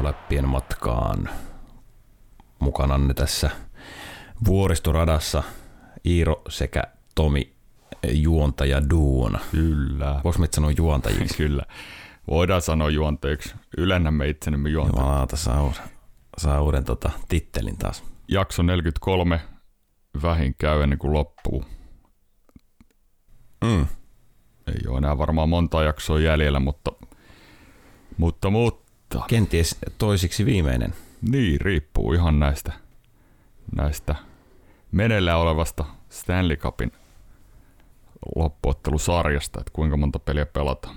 Euroläppien matkaan. Mukananne tässä vuoristoradassa Iiro sekä Tomi juontaja duona. Kyllä. Voisi me sanoa juontajiksi? Kyllä. Voidaan sanoa juontajiksi. Ylennämme itsemme juontajiksi. Jumalauta, saa uuden tittelin taas. Jakso 43 vähin käy ennen kuin loppuu. Ei ole enää varmaan monta jaksoa jäljellä, mutta. Kenties toisiksi viimeinen. Niin, riippuu ihan näistä meneillään olevasta Stanley Cupin loppuottelusarjasta, että kuinka monta peliä pelataan.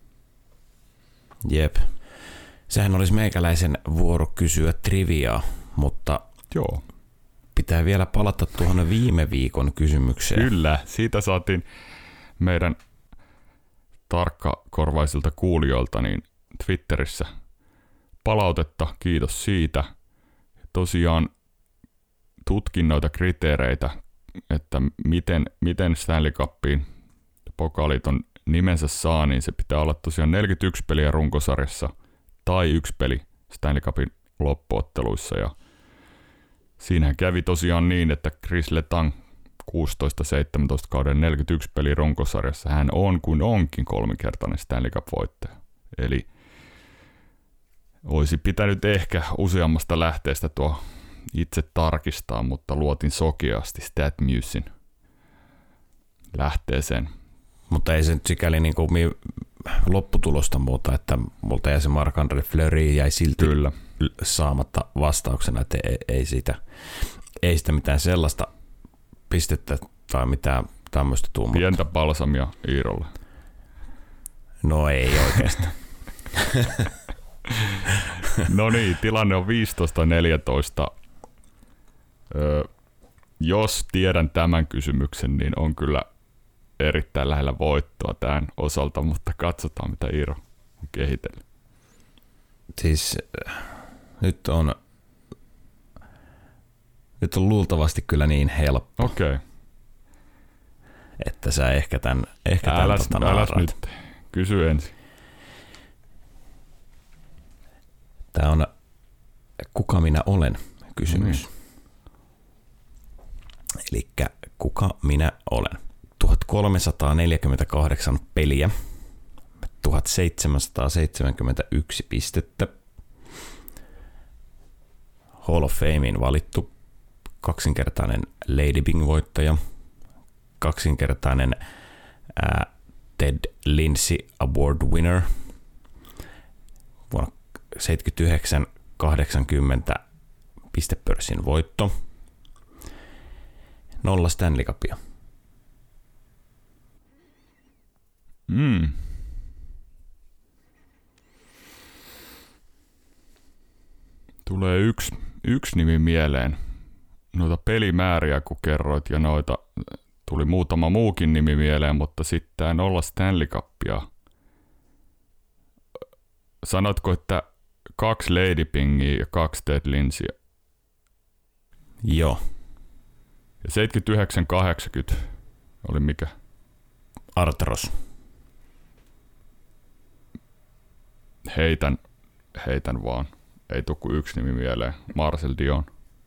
Jep. Sehän olisi meikäläisen vuoro kysyä triviaa, mutta joo, pitää vielä palata tuohon viime viikon kysymykseen. Kyllä, siitä saatiin meidän tarkkakorvaisilta kuulijoilta niin Twitterissä palautetta, kiitos siitä. Tosiaan tutkin noita kriteereitä, että miten Stanley Cupiin pokaaliton nimensä saa, niin se pitää olla tosiaan 41 peliä runkosarjassa tai 1 peli Stanley Cupin loppuotteluissa. Ja siinähän kävi tosiaan niin, että Chris Letang 16-17 kauden 41 peli runkosarjassa hän on kuin onkin 3-kertainen Stanley Cup-voittaja. Eli olisi pitänyt ehkä useammasta lähteestä tuo itse tarkistaa, mutta luotin sokeasti StatMusin lähteeseen. Mutta ei se nyt sikäli niin kuin lopputulosta muuta, että multa jäi se Marc-Andre Fleury jäi silti Kyllä saamatta vastauksena, että ei sitä mitään sellaista pistettä tai mitään tämmöistä tuu. Pientä balsamia Iirolle. No ei oikeastaan. No niin, tilanne on 15-14. Jos tiedän tämän kysymyksen, niin on kyllä erittäin lähellä voittoa tämän osalta, mutta katsotaan mitä Iiro on kehitellyt. Siis nyt on luultavasti kyllä niin helppo. Okei. Että sä ehkä tän Äläs nyt. Kysy ensin. Tää on kuka minä olen kysymys. Elikkä kuka minä olen? 1348 peliä, 1771 pistettä, Hall of Fameen valittu, kaksinkertainen Lady Byng-voittaja, kaksinkertainen Ted Lindsay Award winner, vuonna 79-80 pistepörssin voitto, 0 Stanley Cupia. Tulee yksi nimi mieleen. Noita pelimääriä kun kerroit ja noita tuli muutama muukin nimi mieleen, mutta sitten tää 0 Stanley Cupia. Sanotko, että 2 Lady Bingia ja 2 Ted Lindsay? Joo. Ja 79-80 oli mikä? Artros. Heitän vaan. Ei tule kuin yksi nimi mieleen. Marcel Dion.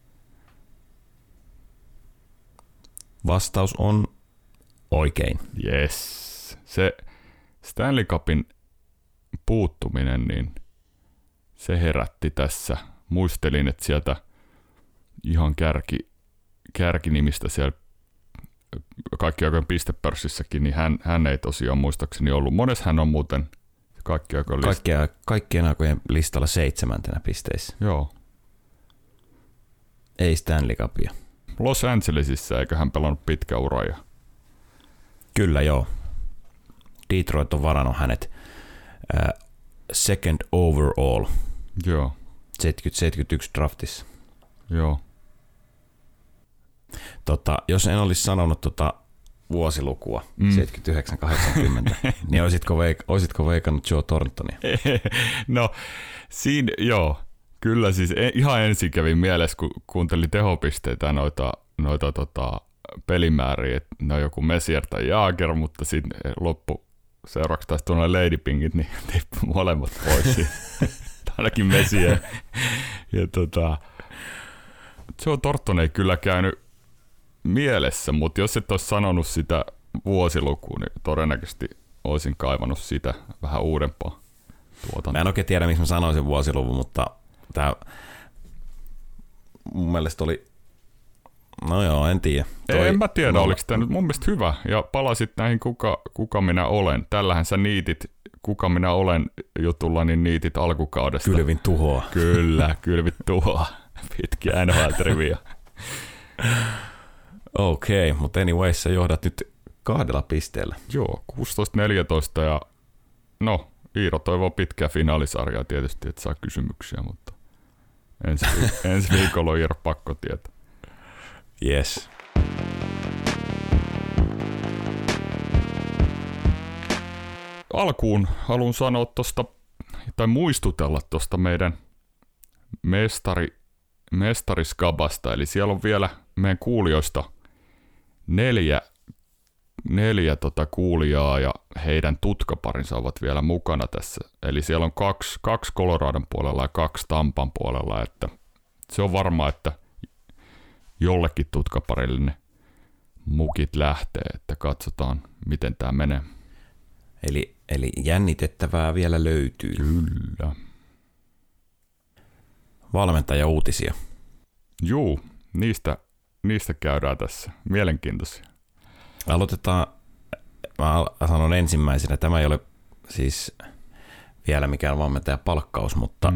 Vastaus on oikein. Yes. Se Stanley Cupin puuttuminen, niin se herätti tässä. Muistelin, että sieltä ihan kärkinimistä siellä kaikki aikojen pistepörssissäkin, niin hän ei tosiaan muistaakseni ollut. Mones hän on muuten kaikkien aikojen listalla 7. pisteissä. Joo. Ei Stanley Cupia. Los Angelesissa, eikö hän pelannut pitkä ura? Kyllä joo. Detroit on varannut hänet second overall. Joo. 70-71 draftissa. Joo. Jos en olisi sanonut vuosilukua, 79-80, niin olisitko veikannut Joe Thorntonia? No, siinä, joo. Kyllä siis ihan ensin kävi mielessä, kun kuuntelin tehopisteitä noita pelimääriä, että ne on joku Messier tai Jaager, mutta sitten seuraavaksi taas tuonne Lady Bingit, niin tippui molemmat pois. ainakin mesiä. Ja Joe Thornton ei kyllä käynyt mielessä, mutta jos et olisi sanonut sitä vuosilukua, niin todennäköisesti olisin kaivannut sitä vähän uudempaa tuotantoa. Mä en oikein tiedä, miksi mä sanoisin vuosiluvun, mutta tämä mun mielestä oli, no joo, en tiedä. En mä tiedä, oliko tämä nyt mun mielestä hyvä. Ja palasit näihin kuka minä olen. Tällähän sä niitit kuka minä olen jutulla, niin niitit alkukaudesta. Kylvin tuhoa. Kyllä, kylvit tuhoa. Pitkiä NHL-triviä. Okei, mutta anyways, sä johdat nyt 2 pisteellä. Joo, 16-14 ja no, Iiro toivoo pitkää finaalisarjaa tietysti, että saa kysymyksiä, mutta ensi viikolla on Iiro pakko tietää. Yes. Alkuun haluan sanoa tosta, tai muistutella tuosta meidän mestariskabasta, eli siellä on vielä meidän kuulijoista neljä kuulijaa ja heidän tutkaparinsa ovat vielä mukana tässä. Eli siellä on kaksi Coloradon puolella ja 2 Tampan puolella, että se on varmaa, että jollekin tutkaparille ne mukit lähtee, että katsotaan miten tämä menee. Eli jännitettävää vielä löytyy. Kyllä. Valmentaja-uutisia. Juu, niistä käydään tässä. Mielenkiintoisia. Aloitetaan, mä sanon ensimmäisenä, tämä ei ole siis vielä mikään valmentajapalkkaus, mutta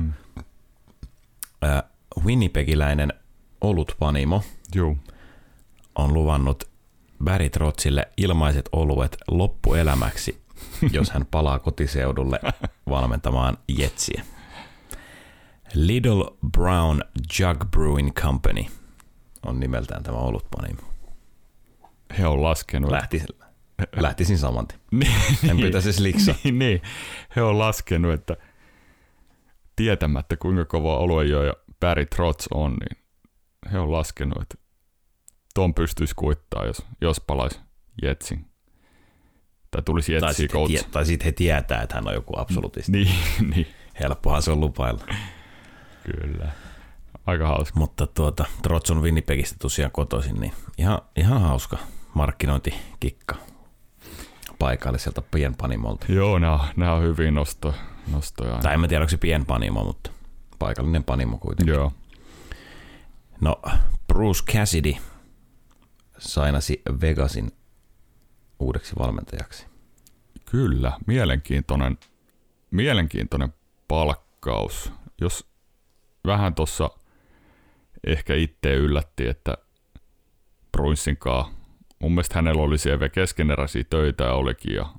winnipegiläinen olutpanimo on luvannut Barry Trotzille ilmaiset oluet loppuelämäksi, jos hän palaa kotiseudulle valmentamaan Jetsiä. Little Brown Jug Brewing Company on nimeltään tämä olutpanimo. He on laskenut. Lähtisin saman tien. Niin, en pitäisi sliksaa. Niin. He on laskenut, että tietämättä kuinka kova oluejoja Barry Trotz on, niin he on laskenut, että ton pystyisi kuittaa, jos palaisi Jetsin. Tai tulisi Jetsiä coach. Tai sitten he tietää, että hän on joku absolutisti. Niin. Helppohan se on lupailla. Kyllä. Aika hauska. Mutta Trotz on Winnipegistä tosiaan kotoisin, niin ihan hauska markkinointikikka paikalliselta pienpanimolta. Joo, nämä on hyvin nostoja. Tai en mä tiedä, onko se pienpanimo, mutta paikallinen panimo kuitenkin. Joo. No, Bruce Cassidy sainasi Vegasin uudeksi valmentajaksi. Kyllä, mielenkiintoinen palkkaus. Jos vähän tuossa ehkä itse yllätti, että Bruinsinkaan, mun mielestä hänellä oli siellä keskeneräisiä töitä ja olikin, ja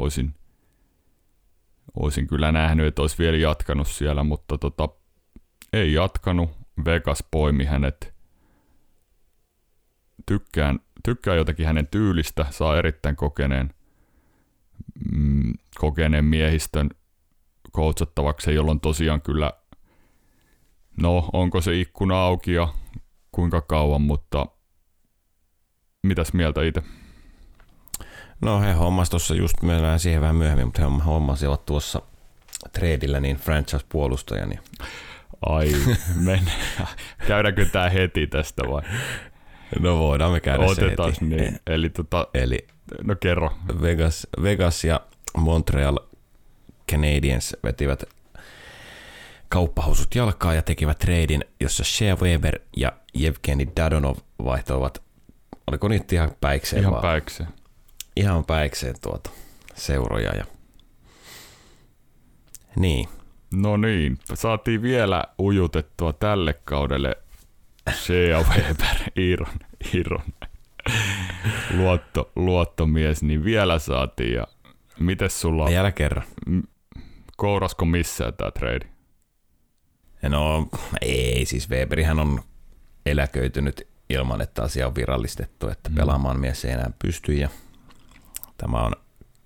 olisin kyllä nähnyt, että olisi vielä jatkanut siellä, mutta ei jatkanut. Vegas poimi hänet. Tykkään jotenkin hänen tyylistä, saa erittäin kokeneen miehistön coachattavaksi, jolloin tosiaan kyllä, no onko se ikkuna auki ja kuinka kauan, mutta mitäs mieltä itse? No he hommasivat tuossa, just mennään siihen vähän myöhemmin, mutta he hommasivat tuossa tradeillä niin franchise-puolustajan. Ja... Ai, käydäänkö tää heti tästä vai? No voidaan me käydä otetaan se heti. Niin. Eli no kerro. Vegas ja Montreal Canadiens vetivät kauppahousut jalkaa ja tekivät treidin, jossa Shea Weber ja Evgeni Dadonov vaihtoivat, oliko niitä ihan päikseen ihan vaan? Päikseen. Ihan päikseen seuroja. Ja... Niin. No niin, saatiin vielä ujutettua tälle kaudelle Shea Weber, Iron luottomies, niin vielä saatiin. Ja mites sulla? Vielä kerran. Kourasko missään tää trade? No ei, siis Weberihän on eläköitynyt ilman, että asia on virallistettu, että pelaamaan mies ei enää pysty. Ja tämä on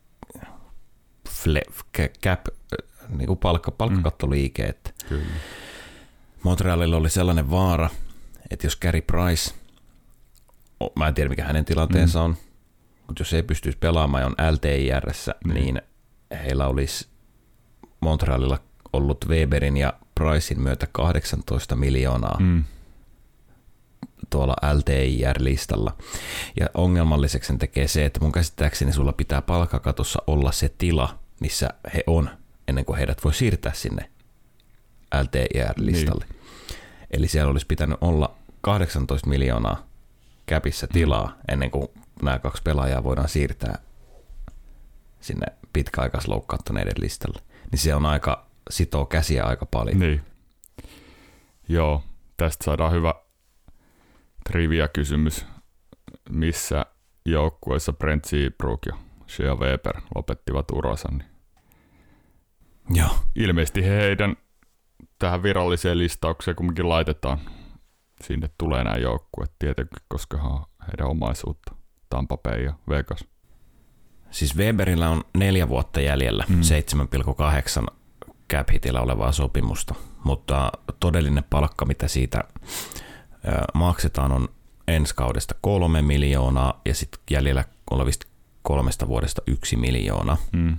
niin kuin palkkakattoliike. Että Montrealilla oli sellainen vaara, että jos Carey Price, mä en tiedä mikä hänen tilanteensa on, mutta jos ei pystyisi pelaamaan ja on LTIR:ssä, niin heillä olisi Montrealilla ollut Weberin ja Pricein myötä 18 miljoonaa tuolla LTIR-listalla. Ja ongelmalliseksi sen tekee se, että mun käsittääkseni sulla pitää palkkakatossa olla se tila, missä he on, ennen kuin heidät voi siirtää sinne LTIR-listalle. Niin. Eli siellä olisi pitänyt olla 18 miljoonaa käpissä tilaa, ennen kuin nämä 2 pelaajaa voidaan siirtää sinne pitkäaikaisloukkaantuneiden listalle. Niin se on sitoo käsiä aika paljon. Niin. Joo, tästä saadaan hyvä trivia-kysymys. Missä joukkueessa Brent Seabrook ja Shea Weber lopettivat uransa? Niin joo. Ilmeisesti heidän tähän viralliseen listaukseen kumminkin laitetaan. Sinne tulee nämä joukkueet tietenkin, koska heidän omaisuutta. Tampa Bay ja Vegas. Siis Weberillä on 4 vuotta jäljellä 7,8 cap-hitillä olevaa sopimusta, mutta todellinen palkka, mitä siitä maksetaan, on ensi kaudesta 3 miljoonaa ja sitten jäljellä olevista 3 vuodesta 1 miljoona.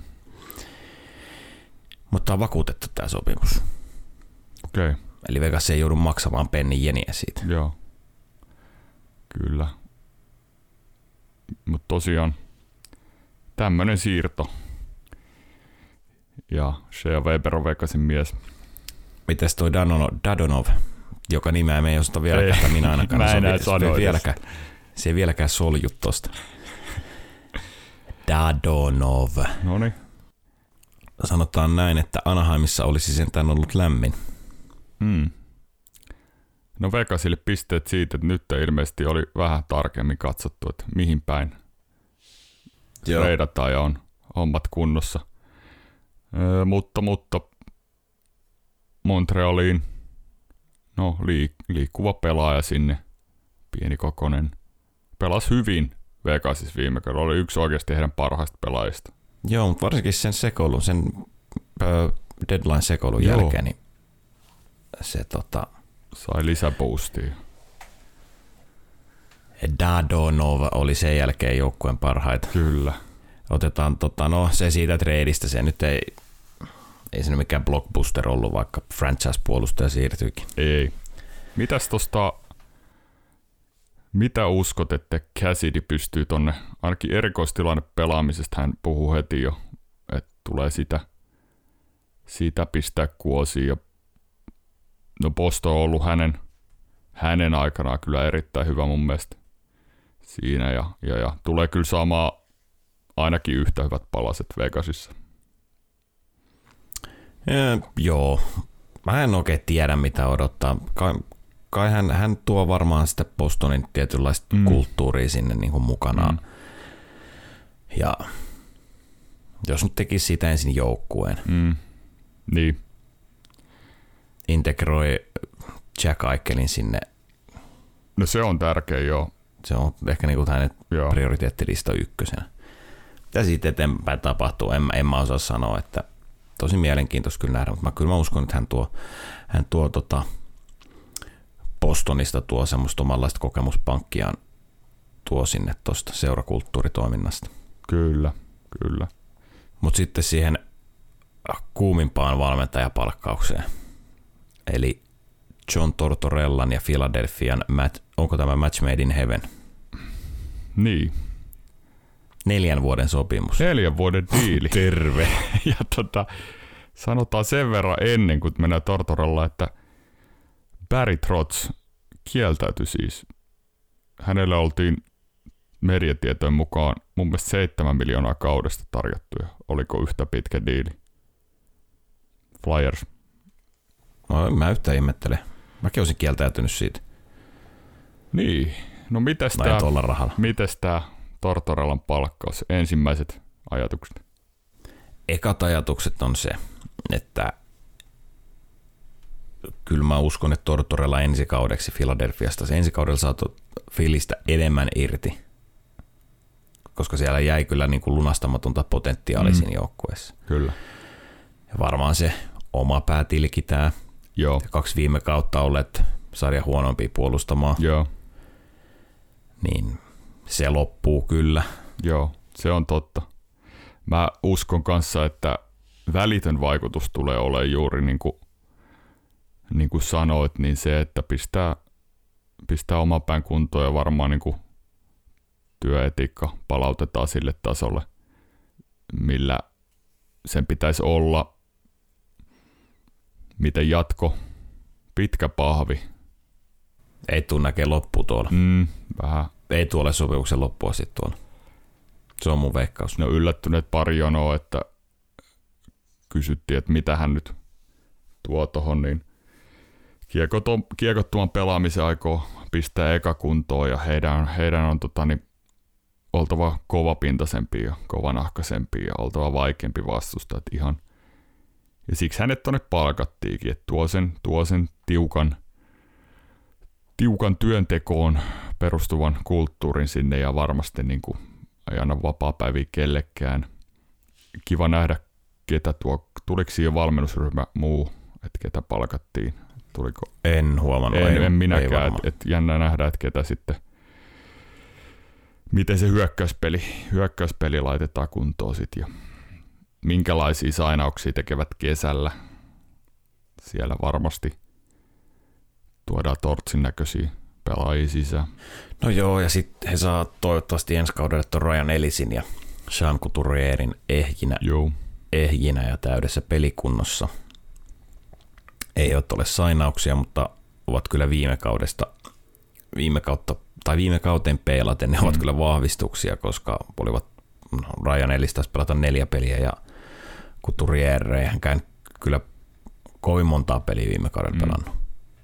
Mutta on vakuutettu tämä sopimus. Okay. Eli Vegas ei joudu maksamaan pennin jeniä siitä. Joo, kyllä. Mutta tosiaan tämmöinen siirto. Ja Shea Weber on Vegasin mies. Mites toi Dadonov, joka nimeä me ei osata vieläkään, tai minä ainakaan. Se ei vieläkään solju tosta. Dadonov. Noniin. Sanotaan näin, että Anaheimissa olisi sentään ollut lämmin. No Vegasille pisteet siitä, että nyt ilmeisesti oli vähän tarkemmin katsottu, että mihin päin treidataan ja on hommat kunnossa. Mutta Montrealiin, no liikkuva pelaaja sinne, pienikokoinen, pelasi hyvin Vegasissa viime kaudella, oli yksi oikeasti heidän parhaista pelaajista. Joo, mutta varsinkin sen deadline-sekoilun jälkeen, niin se sai lisäboostia. Dadonov oli sen jälkeen joukkueen parhaita. Kyllä. Otetaan se siitä treidistä, se nyt ei se mikään blockbuster ollut, vaikka franchise-puolustaja siirtyykin. Ei. Mitä uskot, että Cassidy pystyy tonne, ainakin erikoistilanne pelaamisesta hän puhuu heti jo, että tulee sitä pistää kuosiin. Ja no Boston on ollut hänen aikanaan kyllä erittäin hyvä mun mielestä siinä ja tulee kyllä saamaan ainakin yhtä hyvät palaset Vegasissa. Joo, mä en oikein tiedä mitä odottaa. Kai hän tuo varmaan sitä Bostonin tietynlaista kulttuuria sinne niin kuin mukanaan. Ja jos nyt tekisi siitä ensin joukkueen. Niin. Integroi Jack Eichelin sinne. No se on tärkeä, joo. Se on ehkä niin kuin hänen prioriteettilista ykkösenä. Ja siitä eteenpäin tapahtuu, en mä osaa sanoa, että tosi mielenkiintoista kyllä nähdä, mutta kyllä mä uskon, että hän tuo Bostonista tuo semmoista omanlaista kokemuspankkiaan tuo sinne tuosta seurakulttuuritoiminnasta. Kyllä. Mutta sitten siihen kuumimpaan valmentajapalkkaukseen. Eli John Tortorellan ja Philadelphian onko tämä match made in heaven? Niin. 4 vuoden sopimus. 4 vuoden diili. Terve. Ja sanotaan sen verran ennen kuin mennään Tortorella, että Barry Trotz kieltäytyi siis. Hänelle oltiin mediatietojen mukaan mun mielestä 7 miljoonaa kaudesta tarjottu. Oliko yhtä pitkä diili? Flyers. No, mä yhtään ihmettelen. Mäkin olisin kieltäytynyt siitä. Niin. No mites tää Tortorellan palkkaus? Ensimmäiset ajatukset? Ekat ajatukset on se, että kyllä mä uskon, että Tortorella ensi kaudeksi Philadelphiasta. Se ensi kaudella saatu Philistä enemmän irti, koska siellä jäi kyllä niin kuin lunastamatonta potentiaalia siinä joukkueessa. Kyllä. Ja varmaan se oma pää tilkitään. Joo. 2 viime kautta olleet sarja huonompia puolustamaan. Joo. Niin se loppuu kyllä. Joo, se on totta. Mä uskon kanssa, että välitön vaikutus tulee olemaan juuri niin kuin sanoit, niin se, että pistää oman pään kuntoon ja varmaan niin kuin työetiikka palautetaan sille tasolle, millä sen pitäisi olla. Miten jatko? Pitkä pahvi. Ei tule näkee loppu tuolla. Vähän. Ei tuolle sopimuksen loppua sitten tuolla. Se on mun veikkaus. Ne on yllättyneet pari jonoa, että kysyttiin, että mitä hän nyt tuo tohon, niin kiekottoman pelaamisen aikoo pistää eka kuntoon ja heidän on oltava kovapintaisempia ja kovanahkaisempia ja oltava vaikeampi vastusta. Ihan. Ja siksi hänet tonne palkattiinkin, että tuo sen tiukan työntekoon perustuvan kulttuurin sinne ja varmasti niin kuin ei anna vapaapäiviä kellekään. Kiva nähdä, tuliko siihen valmennusryhmä muu, että ketä palkattiin. Tuliko? En huomannut. En minäkään, että jännä nähdä, että ketä sitten, miten se hyökkäyspeli laitetaan kuntoon sitten ja minkälaisia sainauksia tekevät kesällä. Siellä varmasti tuodaan Tortsin näköisiä pelaajia sisään. No joo, ja sitten he saa toivottavasti ensi kaudelle tuon Ryan Ellisin ja Sean Couturierin ehjinä ja täydessä pelikunnossa. Ei ole sainauksia, mutta ovat kyllä viime kauteen peilaten ne ovat kyllä vahvistuksia, koska olivat Ryan Ellis taisi pelata 4 peliä ja Couturier ei hänkään kyllä kovin montaa peliä viime kaudella pelannut.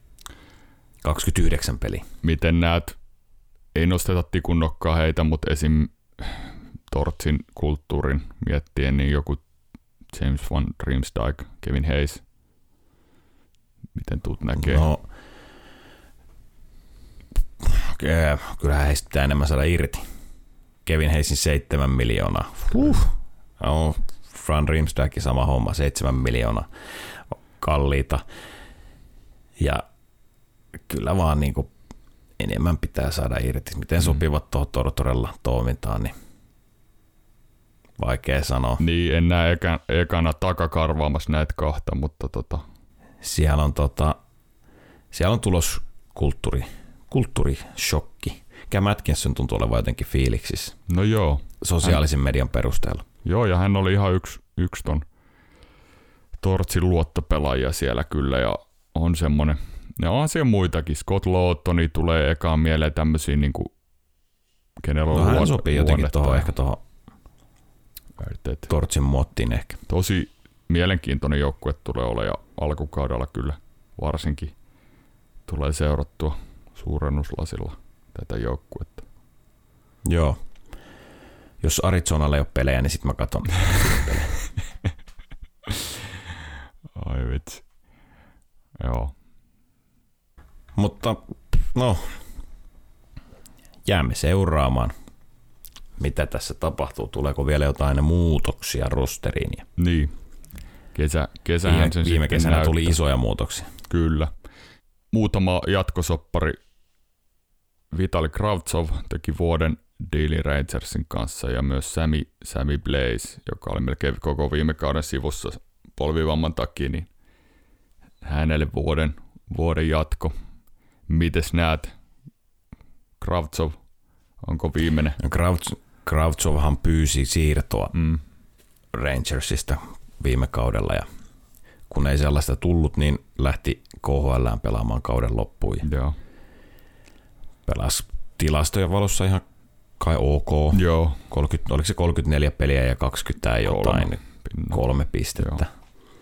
29 peliä. Miten näet, ei nosteta tikun nokkaa heitä, mutta esim. Tortsin kulttuurin miettien, niin joku James Van Riemsdyk, Kevin Hayes, miten tuut näkee? No, kyllähän heistä pitää enemmän saada irti. Kevin Hayesin 7 miljoonaa. No, Van Riemsdykin sama homma, 7 miljoonaa kalliita. Ja kyllä vaan niin kuin enemmän pitää saada irti. Miten sopivat tuohon Tortorella toimintaan, niin vaikea sanoa. Niin, en näe ekana takakarvaamassa näitä kahta, mutta Siellä on tulos kulttuurishokki. Cam Atkinson tuntuu olevan jotenkin fiiliksissä. No joo. Sosiaalisen median perusteella. Joo, ja hän oli ihan yksi ton Tortsin luottopelaajia siellä kyllä, ja on semmonen. Ja on siellä muitakin. Scott Lawtoni tulee ekaan mieleen tämmöisiä, niinku, kenellä on hän sopii jotenkin ehkä tuohon Tortsin muottiin ehkä. Tosi mielenkiintoinen joukkue tulee olla, ja alkukaudella kyllä varsinkin tulee seurattua suurennuslasilla tätä joukkuetta. Joo. Jos Arizonalla ei ole pelejä, niin sitten mä katson pelejä. Ai vitsi. Joo. Mutta no, jäämme seuraamaan, mitä tässä tapahtuu. Tuleeko vielä jotain muutoksia rosteriin? Niin. Kesähän sen viime kesänä näyttää. tuli isoja muutoksia. Kyllä. Muutama jatkosoppari. Vitali Kravtsov teki vuoden diilin Rangersin kanssa ja myös Sammy Blaze, joka oli melkein koko viime kauden sivussa polvivamman takia, niin hänelle vuoden jatko. Mites näet? Kravtsov, onko viimeinen? Kravtsovhan pyysi siirtoa Rangersista viime kaudella ja kun ei sellaista tullut, niin lähti KHL:ään pelaamaan kauden loppuun. Joo. Pelasi tilastojen valossa ihan kai ok. Joo. Oliko se 34 peliä ja 20 ja jotain, 3 pistettä. Joo.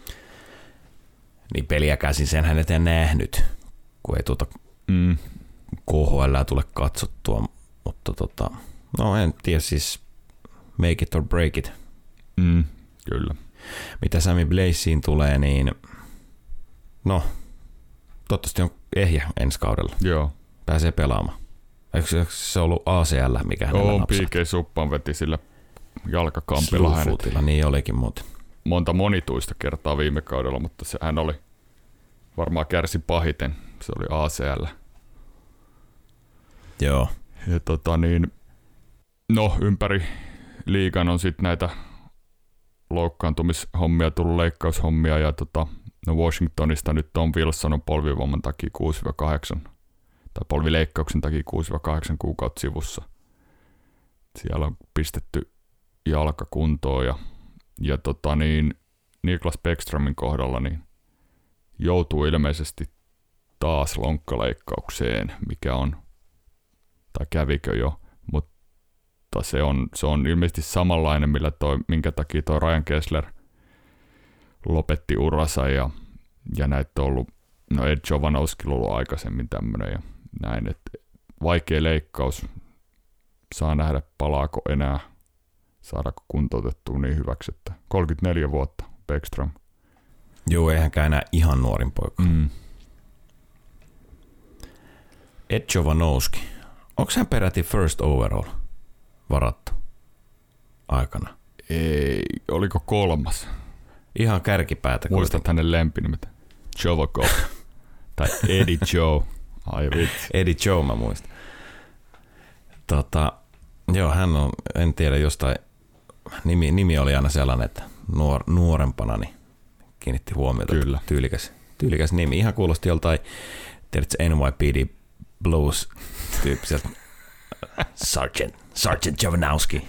Niin peliä käsin sen hän eteen nähnyt, kun ei KHL:ää tule katsottua. Mutta no en tiedä, siis make it or break it. Kyllä. Mitä Sammy Blazeen tulee, niin no, toivottavasti on ehjä ensi kaudella. Joo. Pääsee pelaamaan. Eikö se ollut ACL, mikä hänellä napsahti? PK Suppan veti sillä jalkakampilla hänet. Niin olikin muuten. Monta monituista kertaa viime kaudella, mutta hän oli varmaan kärsi pahiten. Se oli ACL. Joo. Ja no ympäri liigan on sitten näitä loukkaantumishommia, tullut leikkaushommia ja no Washingtonista nyt Tom Wilson on polvivamman takia 6-8 tai polvileikkauksen takia 6-8 kuukautta sivussa. Siellä on pistetty jalka kuntoon ja Niklas Bäckströmin kohdalla niin joutuu ilmeisesti taas lonkkaleikkaukseen, mikä on, tai kävikö jo, mutta se on ilmeisesti samanlainen, minkä takia toi Ryan Kessler lopetti uransa ja näitä on ollut, no Ed Jovanovski ollut aikaisemmin tämmöinen ja näin, että vaikea leikkaus, saa nähdä palaako enää, saadaanko kuntoutettua niin hyväksi, että 34 vuotta Bäckström. Joo, eihän enää ihan nuorin poika. Ed Jovanovski. Onko hän peräti first overall varattu aikana? Ei, oliko 3? Ihan kärkipäätä. Muistat hänen lempinimet? Jovakov. Tai Eddie Joe. Ai vitsi. Eddie Joe mä muistan. Joo, hän on, en tiedä, jostain, nimi oli aina sellainen, että nuorempana niin kiinnitti huomiota. Kyllä. Tyylikäs nimi. Ihan kuulosti joltain, tiedätkö, NYPD Blues-tyyppiseltä. Sergeant Jovanovski.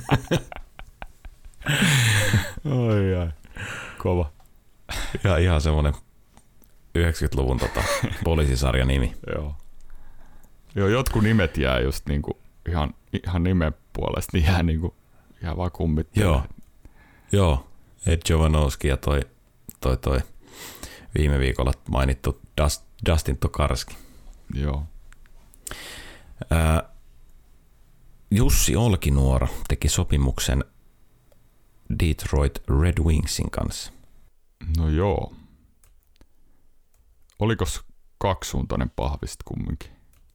Ai. Kova. Ja ihan semmoinen 90-luvun poliisisarjan nimi. Joo, jotkut nimet jää just niinku ihan nimen puolesta, niin jää niinku ihan vaan kummittelee. Joo. Ed Jovanovski ja toi viime viikolla mainittu Dustin Tokarski. Joo. Jussi Olkinuora teki sopimuksen Detroit Red Wingsin kanssa. No joo. Olikos kaksisuuntainen pahvi sitten kumminkin?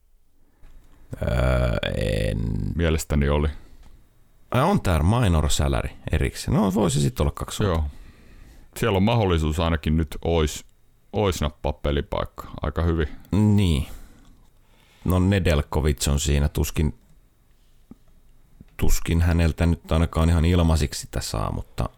Mielestäni oli. On tää minor salary erikseen. No voisi sitten olla kaksisuuntainen. Joo. Siellä on mahdollisuus ainakin nyt ois nappaa pelipaikka aika hyvin. Niin. No Nedeljkovic on siinä tuskin häneltä nyt ainakaan ihan ilmaisiksi sitä saa,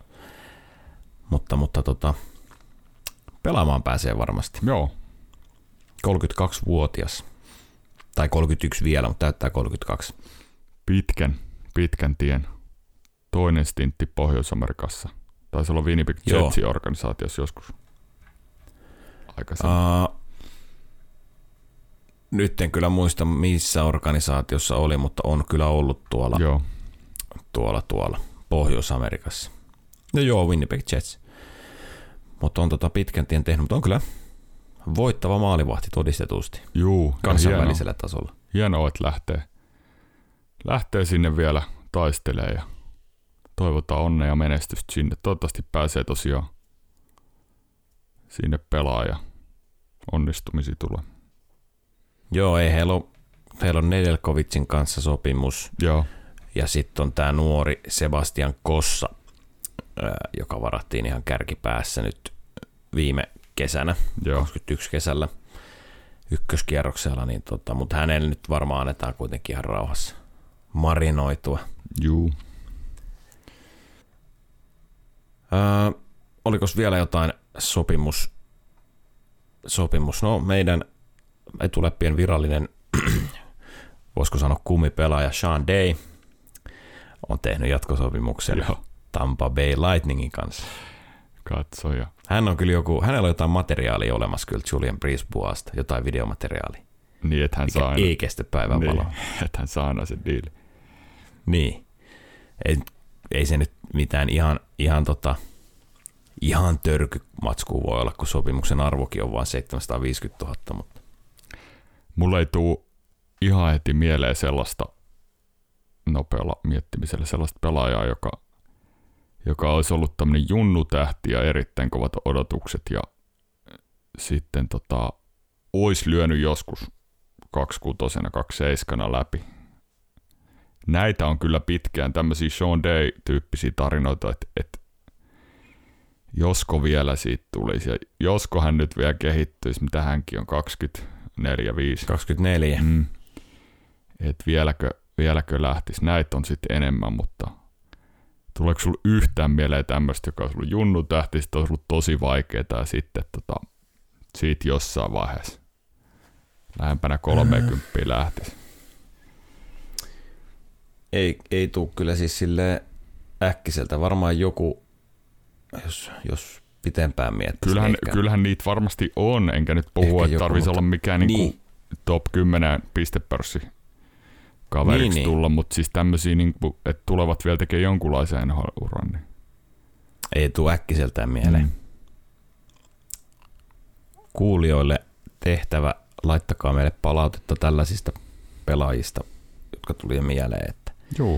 mutta pelaamaan pääsee varmasti. Joo. 32-vuotias. Tai 31 vielä, mutta täyttää 32. Pitkän tien. Toinen stintti Pohjois-Amerikassa. Taisi olla Winnipeg Jetsin organisaatiossa joskus. Aikaisemmin. Nyt en kyllä muista, missä organisaatiossa oli, mutta on kyllä ollut tuolla Pohjois-Amerikassa. No joo, Winnipeg Jets. Mutta on pitkän tien tehnyt, mutta on kyllä voittava maalivahti todistetusti. Juu, kansainvälisellä tasolla. Hienoa, että lähtee sinne vielä taistelemaan ja toivotaan onnea ja menestystä sinne. Toivottavasti pääsee tosiaan sinne pelaa ja onnistumisia tulee. Joo, ei heillä on Nedeljkovicin kanssa sopimus. Joo. Ja sitten on tämä nuori Sebastian Kossa, joka varattiin ihan kärkipäässä nyt viime kesänä, 21 kesällä ykköskierroksella, niin mutta hänelle nyt varmaan annetaan kuitenkin ihan rauhassa marinoitua. Juu. Olikos vielä jotain sopimus? No meidän etuläppien virallinen, voisiko sanoa kummipelaaja Sean Day on tehnyt jatkosopimuksen Tampa Bay Lightningin kanssa. Katsoja. Hänellä on jotain materiaalia olemassa kyllä Julian Briseboista, jotain videomateriaalia. Niin, että hän saa ei kestä päivän valoa. Niin, että hän saa aina sen diili. Niin. Ei se nyt mitään ihan törkymatskua voi olla, kun sopimuksen arvokin on vain 750 000, mutta mulla ei tule ihan heti mieleen sellaista nopealla miettimisellä sellaista pelaajaa, joka olisi ollut tämmöinen junnutähti ja erittäin kovat odotukset ja sitten olisi lyönyt joskus 26 27 läpi. Näitä on kyllä pitkään tämmöisiä Sean Day-tyyppisiä tarinoita, että josko vielä siitä tulisi ja josko hän nyt vielä kehittyisi, mitä hänkin on 24. 24. Että vieläkö lähtisi. Näitä on sitten enemmän, mutta tuleeko sulla yhtään mieleen tämmöistä, joka on ollut Junnu tähti, sitten on ollut tosi vaikeaa ja sitten siitä jossain vaiheessa lähempänä 30 lähtisi? Ei tule kyllä siis silleen äkkiseltä. Varmaan joku, jos pitempään miettisi. Kyllähän niitä varmasti on, enkä nyt puhu, että tarvitsisi olla mikään niin. Top 10 pistepörssi kaveriksi tulla, mutta siis tämmöisiä, että tulevat vielä tekemään jonkunlaisen NHL-uran. Niin. Ei tule äkkiseltään mieleen. Kuulijoille tehtävä, laittakaa meille palautetta tällaisista pelaajista, jotka tuli mieleen. Että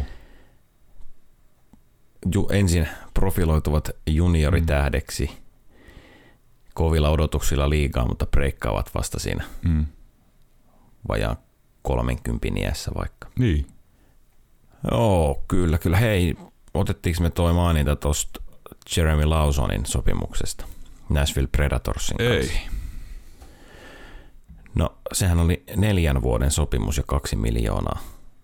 ensin profiloituvat junioritähdeksi kovilla odotuksilla liigaa, mutta breikkaavat vasta siinä vajaan 30 iässä vaikka. Niin. Joo, kyllä. Hei, otettiinko me toi maininta tuosta Jeremy Lawsonin sopimuksesta Nashville Predatorsin kanssa? Ei. No, sehän oli 4 vuoden sopimus ja 2 miljoonaa.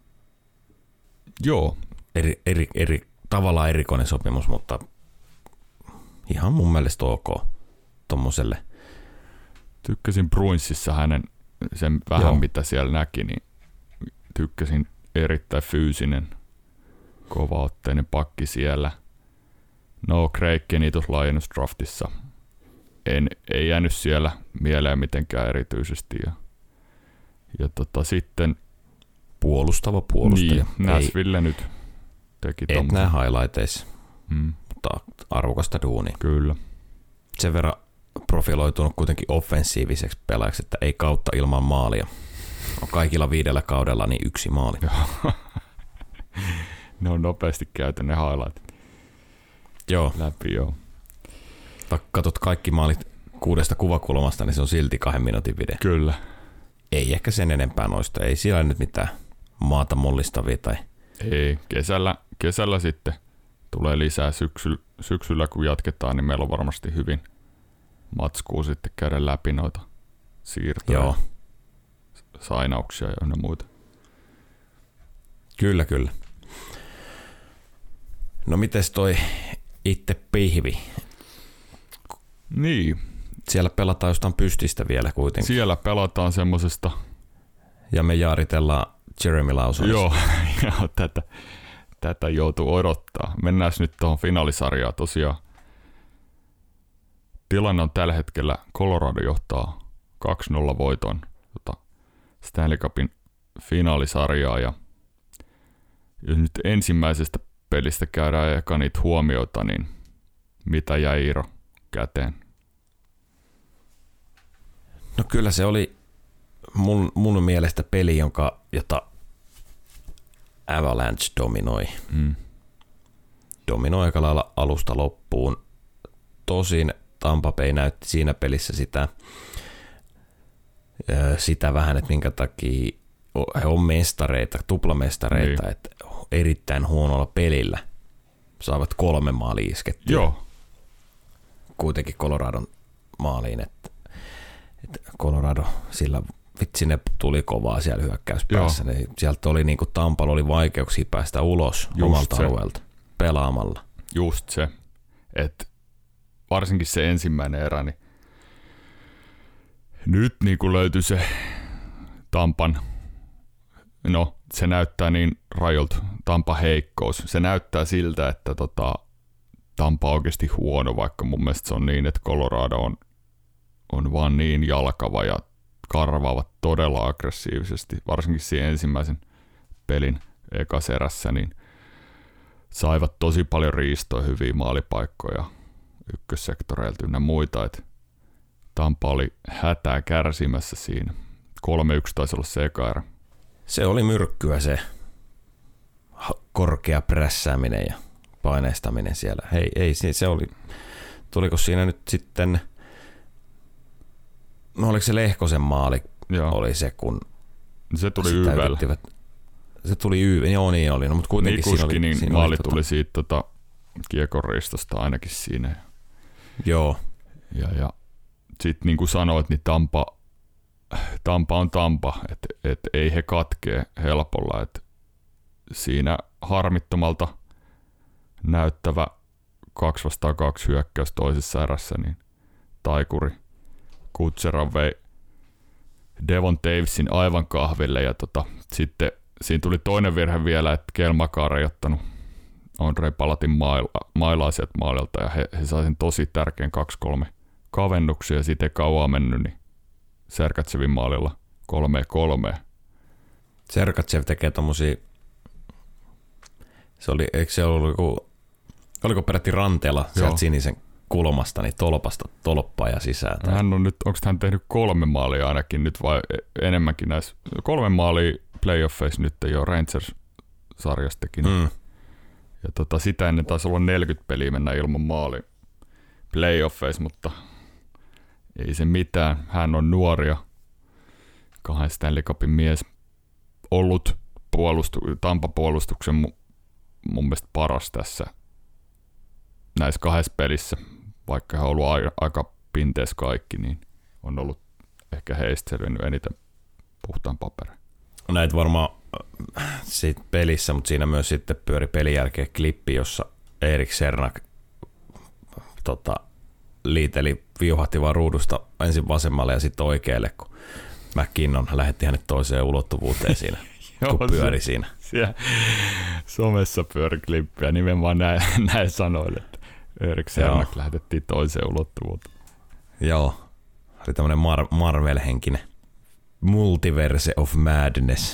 Joo. Tavallaan erikoinen sopimus, mutta ihan mun mielestä ok tommoselle. Tykkäsin Bruinsissa hänen sen vähän mitä siellä näki, niin tykkäsin erittäin fyysinen, kovaotteinen pakki siellä. No Kreikkeni tuossa laajennusdraftissa ei jäänyt siellä mieleen mitenkään erityisesti. Ja sitten puolustava puolustaja. Niin, Nashville nyt teki et näe highlighteissa, mutta arvokasta duunia. Kyllä. Sen verran profiloitunut kuitenkin offensiiviseksi pelaajaksi, että ei kautta ilman maalia. On kaikilla 5 kaudella niin 1 maali. Ne on nopeasti käyty ne highlightit. Joo. Läpi, joo. Vaikka katsot kaikki maalit 6 kuvakulmasta, niin se on silti 2 minuutin video. Kyllä. Ei ehkä sen enempää noista. Ei siellä nyt mitään maata mullistavia tai... Ei. Kesällä sitten tulee lisää. Syksyllä kun jatketaan, niin meillä on varmasti hyvin matskuu sitten käydä läpi noita siirtoja. Joo. Sainauksia ja muita. Kyllä. No mites toi itse pihvi? Niin. Siellä pelataan jostain pystistä vielä kuitenkin. Siellä pelataan semmosesta. Ja me jaaritellaan Jeremy Lawsonista. Joo, tätä joutuu odottaa. Mennään nyt tuohon finaalisarjaan tosiaan. Tilanne on tällä hetkellä, Colorado johtaa 2-0 voiton Stanley Cupin finaalisarjaa. Ja jos nyt ensimmäisestä pelistä käydään eka niitä huomioita, niin mitä jäi Iiro käteen? No kyllä se oli mun mielestä peli, jota Avalanche dominoi. Dominoi aika lailla alusta loppuun. Tosin Tampa Bay näytti siinä pelissä sitä vähän, että minkä takia he on mestareita, tuplamestareita, niin. Että erittäin huonolla pelillä saavat 3 maalia iskettyä. Joo. Kuitenkin Coloradon maaliin, että Colorado sillä vitsi ne tuli kovaa siellä hyökkäyspäässä. Sieltä oli niinku Tampalla oli vaikeuksia päästä ulos omalta alueelta pelaamalla. Just se, että varsinkin se ensimmäinen erä, niin nyt niinku löytyi se Tampan, no se näyttää niin rajolta, Tampa heikkous. Se näyttää siltä, että Tampa on oikeasti huono, vaikka mun mielestä se on niin, että Colorado on vaan niin jalkava ja karvaavat todella aggressiivisesti, varsinkin siinä ensimmäisen pelin ekas erässä, niin saivat tosi paljon riistoa, hyviä maalipaikkoja ykkössektoreilta ynnä muita, että Tampa oli hätää kärsimässä siinä. 3-1 taisi olla se eka erä. Se oli myrkkyä se korkea prässääminen ja paineistaminen siellä. Ei se oli, tuliko siinä nyt sitten, no oliko se Lehkosen maali, oli se kun se tuli YV:llä. Se tuli joo niin oli, no, mutta kuitenkin siinä maali tuli siitä kiekonristosta ainakin siinä. Joo. Ja sitten niin kuin sanoit, niin Tampa on Tampa, että ei he katkee helpolla, että siinä harmittomalta näyttävä 2-2 hyökkäys toisessa erässä, niin taikuri Kutserov vei Devon Davisin aivan kahville ja sitten siinä tuli toinen virhe vielä, että Kelmakar ei ottanut Andrei Palatin mailaa sieltä maalilta ja he sai sen tosi tärkeän 2-3 kavennuksia ja siitä ei kauan mennyt, niin Sergatsevin maalilla 3-3. Sergatsev tekee tommosia, eikö se ollut oliko peräti ranteella sieltä sinisen kulmasta, niin tolpasta tolppaa ja sisään. Hän on nyt, onko hän tehnyt 3 maalia ainakin nyt vai enemmänkin näissä? 3 maalia playoffeissa nyt jo Rangers-sarjastakin. Ja sitä ennen taisi olla 40 peliä mennä ilman maalia playoffeissa, mutta ei se mitään. Hän on nuori ja 2 Stanley Cupin mies. Ollut Tampa-puolustuksen mun mielestä paras tässä näissä 2 pelissä, vaikka he on ollut aika pinteessä kaikki, niin on ollut ehkä heistä selvinnyt eniten puhtaan paperin. Näitä varmaan siitä pelissä, mutta siinä myös sitten pyöri pelin jälkeen klippi, jossa Erik Cernak liiteli, viuhahti vaan ruudusta ensin vasemmalle ja sitten oikealle, kun McKinnon lähetti hänet toiseen ulottuvuuteen siinä, kun pyöri siinä. Siellä somessa pyöri klippiä nimenomaan näin sanoille, että Erik Cernak lähetettiin toiseen ulottuvuuteen. Joo, oli tämmöinen Marvel-henkinen multiverse of madness.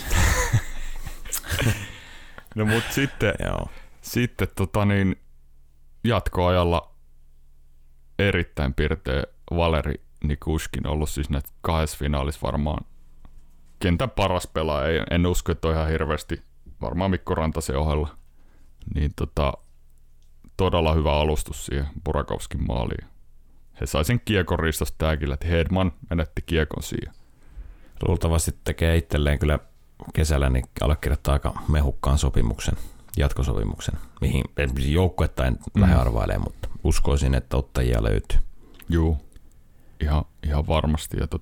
No mut sitten jatkoajalla erittäin pirteä Valeri Nikushkin ollut siis näitä 2 finaalissa varmaan kentän paras pelaaja. En usko, että on ihan hirveästi varmaan Mikko Rantasen ohella. Niin todella hyvä alustus siihen Burakovskin maaliin. He sai sen kiekon ristosta tääkillä, että Hedman menetti kiekon siihen. Luultavasti tekee itselleen kyllä kesällä niin allekirjoittaa aika mehukkaan sopimuksen, jatkosopimuksen, mihin joukkuetta en lähde arvailemaan, mutta uskoisin, että ottajia löytyy. Juu, ihan varmasti. Ja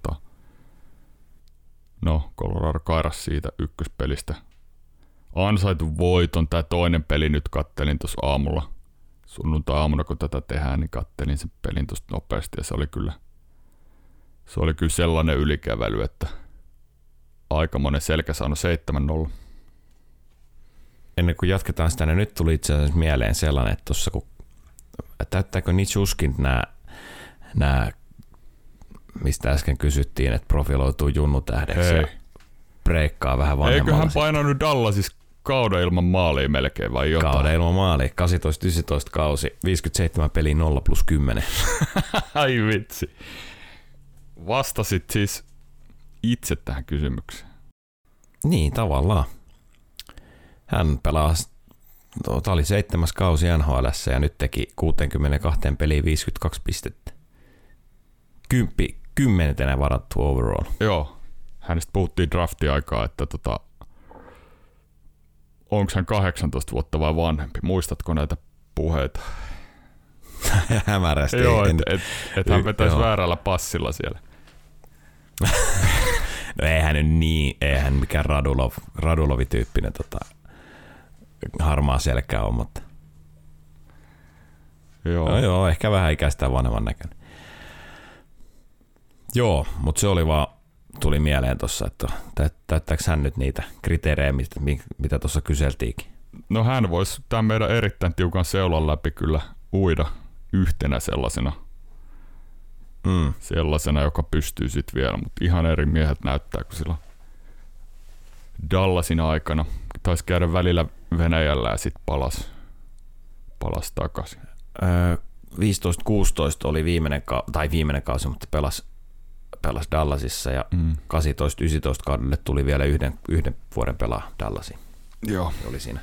Colorado kairas siitä ykköspelistä ansaitu voiton. Tämä toinen peli nyt kattelin tuossa aamulla. Sunnuntai-aamuna, kun tätä tehdään, niin kattelin sen pelin tuosta nopeasti ja se oli kyllä sellainen ylikävely, että aikamoinen selkäsauna 7-0. Ennen kuin jatketaan sitä, niin nyt tuli itse asiassa mieleen sellainen, että tuossa kun täyttääkö Nichushkin nämä, mistä äsken kysyttiin, että profiloituu junnutähdeksi ja breikkaa vähän vanhemmalla. Eiköhän painanut Dallasissa kauden ilman maalia melkein vai jotain? Kauden ilman maalia, 18-19 kausi, 57 peliä 0+10. Ai vitsi. Vastasit siis itse tähän kysymykseen. Niin, tavallaan. Hän pelasi, tämä oli 7. kausi NHL:ssä ja nyt teki 62 peliin 52 pistettä. 10. varattu overall. Joo, hänestä puhuttiin drafti-aikaa, että onko hän 18 vuotta vai vanhempi? Muistatko näitä puheita? Hämärästi. Joo, että hän vetäisi väärällä passilla siellä. No eihän mikään Radulovi-tyyppinen harmaa selkää on, mutta joo, ehkä vähän ikäistä vanhemman näköinen. Joo, mutta se oli vaan, tuli mieleen tuossa, että täyttääkö hän nyt niitä kriteerejä, mitä tuossa kyseltiinkin? No hän voisi tämän meidän erittäin tiukan seulan läpi kyllä uida yhtenä sellaisena, joka pystyy sitten vielä, mutta ihan eri miehet näyttää kuin silloin Dallasin aikana. Taisi käydä välillä Venäjällä ja sitten palas takaisin. 15-16 oli viimeinen kausi, mutta pelasi Dallasissa ja 18-19 kaudelle tuli vielä yhden vuoden pelaa Dallasiin. Joo. Oli siinä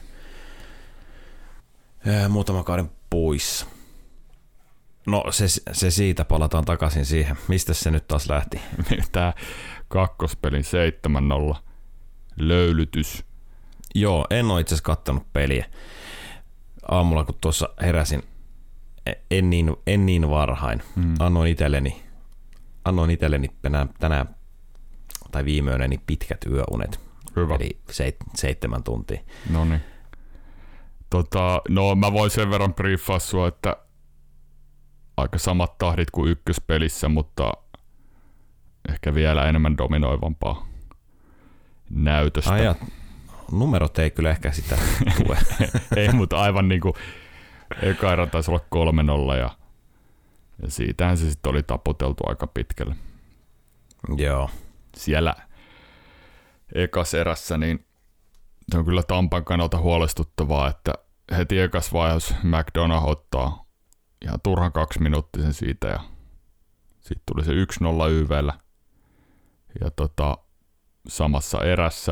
muutama kauden poissa. No se siitä, palataan takaisin siihen. Mistä se nyt taas lähti? Tämä kakkospelin 7-0 löylytys. Joo, en ole itse asiassa kattonut peliä. Aamulla kun tuossa heräsin, en niin varhain. Annoin itselleni tänään tai viime yönä pitkät yöunet. Hyvä. Eli 7 tuntia. Noniin. No mä voin sen verran briefaa sua, että aika samat tahdit kuin ykköspelissä, mutta ehkä vielä enemmän dominoivampaa näytöstä. Ajat, numerot ei kyllä ehkä sitä tue. Ei, mutta aivan niinku eka erä taisi olla 3-0 ja siitähän se sitten oli taputeltu aika pitkälle. Joo. Siellä ekas erässä, niin se on kyllä Tampan kannalta huolestuttavaa, että heti ekas vaiheessa McDonough ottaa ihan turhan 2 minuuttisen siitä ja sitten tuli se 1-0 YV:llä. Ja samassa erässä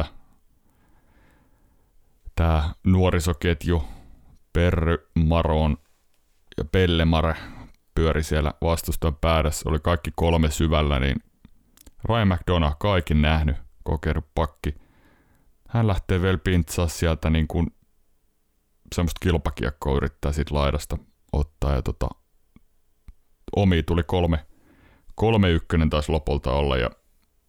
tämä nuorisoketju Perry, Maron ja Pellemare pyöri siellä vastustajan päädessä. Oli kaikki 3 syvällä, niin Ryan McDonough kaikin nähnyt, kokenut pakki. Hän lähtee vielä pintsaa sieltä niin kuin semmoista kilpakiekkoa yrittää siitä laidasta ottaa. Ja omi tuli 3-1 taisi lopulta olla ja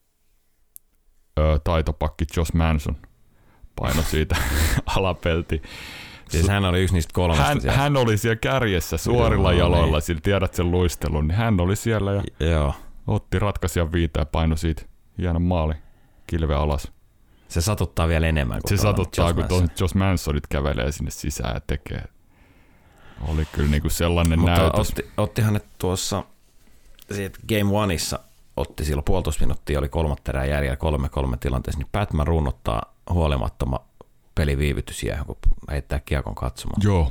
taitopakki Josh Manson paino siitä alapelti. Siis hän oli yksi niistä 3 hän oli siellä kärjessä suorilla jaloilla, sillä tiedät sen luistelun, niin hän oli siellä ja otti ratkaisijan 5 ja paino siitä hienon maali kilve alas. Se satuttaa vielä enemmän kuin se satuttaa, kun Josh Mansonit kävelee sinne sisään ja tekee. Oli kyllä niinku sellainen näytös. Ottihan ne tuossa Game Oneissa otti silloin 1,5 minuuttia, oli 3 erää jäljellä 3-3 tilanteessa, niin Pat Maroon ottaa huolimattoma peliviivytysjäähän, kun heittää kiekon katsomaan. Joo.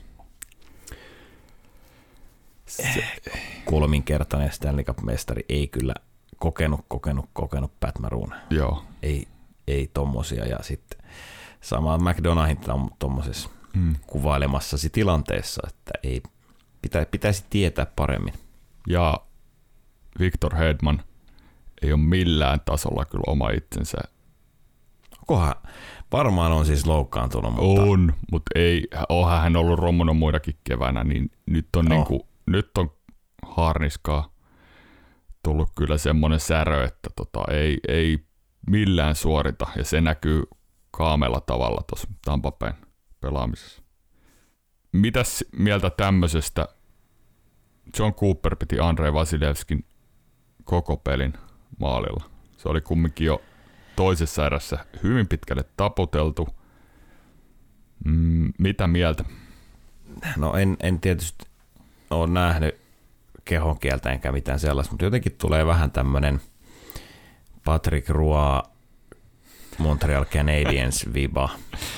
Kolminkertainen Stanley Cup-mestari ei kyllä kokenut Pat Maroon. Joo. Ei tommosia. Ja sitten sama McDonaghin tommosessa kuvailemassasi tilanteessa, että ei pitäisi tietää paremmin. Ja Victor Hedman ei ole millään tasolla kyllä oma itsensä. Varmaan on siis loukkaantunut. Mutta onhan hän ollut rommunut muidakin keväänä, niin nyt on harniskaa tullut kyllä semmoinen särö, että ei millään suorita, ja se näkyy kaamella tavalla tuossa Tampa Bayn pelaamisessa. Mitäs mieltä tämmöisestä? John Cooper piti Andrei Vasilevskin koko pelin maalilla. Se oli kumminkin jo toisessa erässä hyvin pitkälle taputeltu. Mitä mieltä? No en tietysti ole nähnyt kehon kieltä enkä mitään sellaista, mutta jotenkin tulee vähän tämmöinen Patrick Roy Montreal Canadiens viba.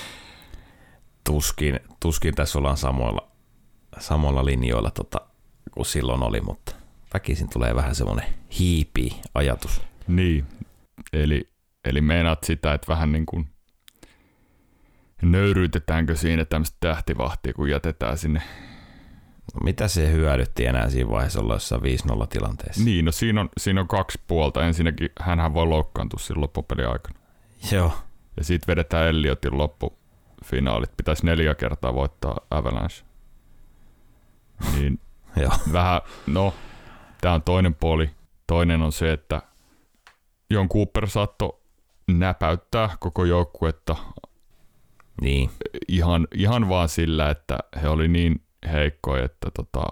Tuskin tässä ollaan samoilla linjoilla kuin silloin oli, mutta väkisin tulee vähän semmoinen hiipi ajatus. Niin, eli meinaat sitä, että vähän niin kuin nöyryytetäänkö siinä tämmöistä tähtivahtia, kun jätetään sinne. No, mitä se hyödytti enää siinä vaiheessa olla jossain 5-0 tilanteessa? Niin, no siinä on 2 puolta. Ensinnäkin hänhän voi loukkaantua silloin loppupelin aikana. Joo. Ja sitten vedetään Elliotin loppufinaalit. Pitäisi 4 kertaa voittaa Avalanche. Niin joo. Vähän, no, tää on toinen puoli. Toinen on se, että Jon Cooper saattoi näpäyttää koko joukkuetta. Niin. Ihan vaan sillä, että he oli niin heikkoja, että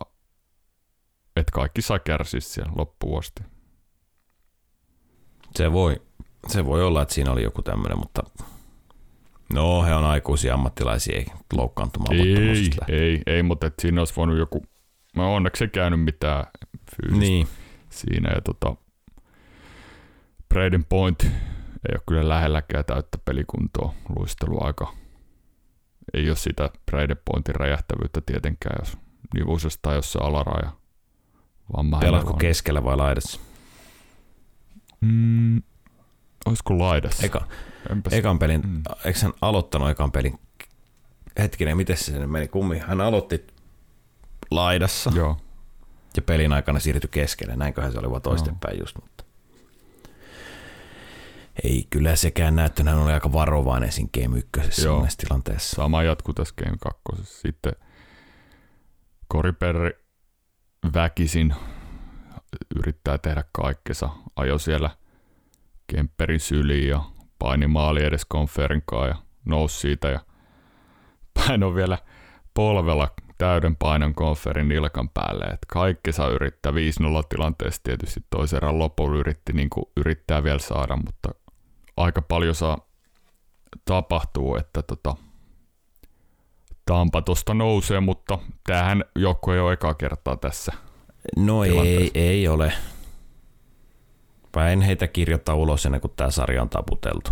kaikki sai kärsiä siellä loppuun asti. Se voi olla, että siinä oli joku tämmöinen, mutta no he on aikuisia ammattilaisia, ei loukkaantumaan. Ei, mutta siinä olisi voinut joku, no onneksi ei käynyt mitään fyysistä niin siinä. Ja Braden Point ei ole kyllä lähelläkään täyttä pelikuntoa, luisteluaika. Ei ole sitä Braden Pointin räjähtävyyttä tietenkään, jos nivusesta tai jossain alaraja. Pelaatko keskellä vai laidassa? Olisiko laidassa? Ekan pelin, eikö hän aloittanut ekan pelin? Hetkinen, miten se sinne meni? Kummi, hän aloitti laidassa. Joo. Ja pelin aikana siirtyi keskelle. Näinköhän se oli vaan toistenpäin just. Mutta ei kyllä sekään näyttänyt, hän oli aika varovainen siinä Game 1 tilanteessa. Sama jatkuu tässä Game 2. Sitten Corey Perry väkisin yrittää tehdä kaikkensa. Ajo siellä Kemperin syliin ja paini maali edes Conferinkaan ja nousi siitä ja paino vielä polvella täyden painon konferin nilkan päälle, että kaikki saa yrittää 5-0 tilanteessa tietysti toisen erän lopulla yrittää vielä saada, mutta aika paljon saa tapahtuu, että Tampa tuosta nousee, mutta tämähän joukkue ei ole ekaa kertaa tässä. No ei ole. Mä en heitä kirjoittaa ulos ennen kuin tämä sarja on taputeltu.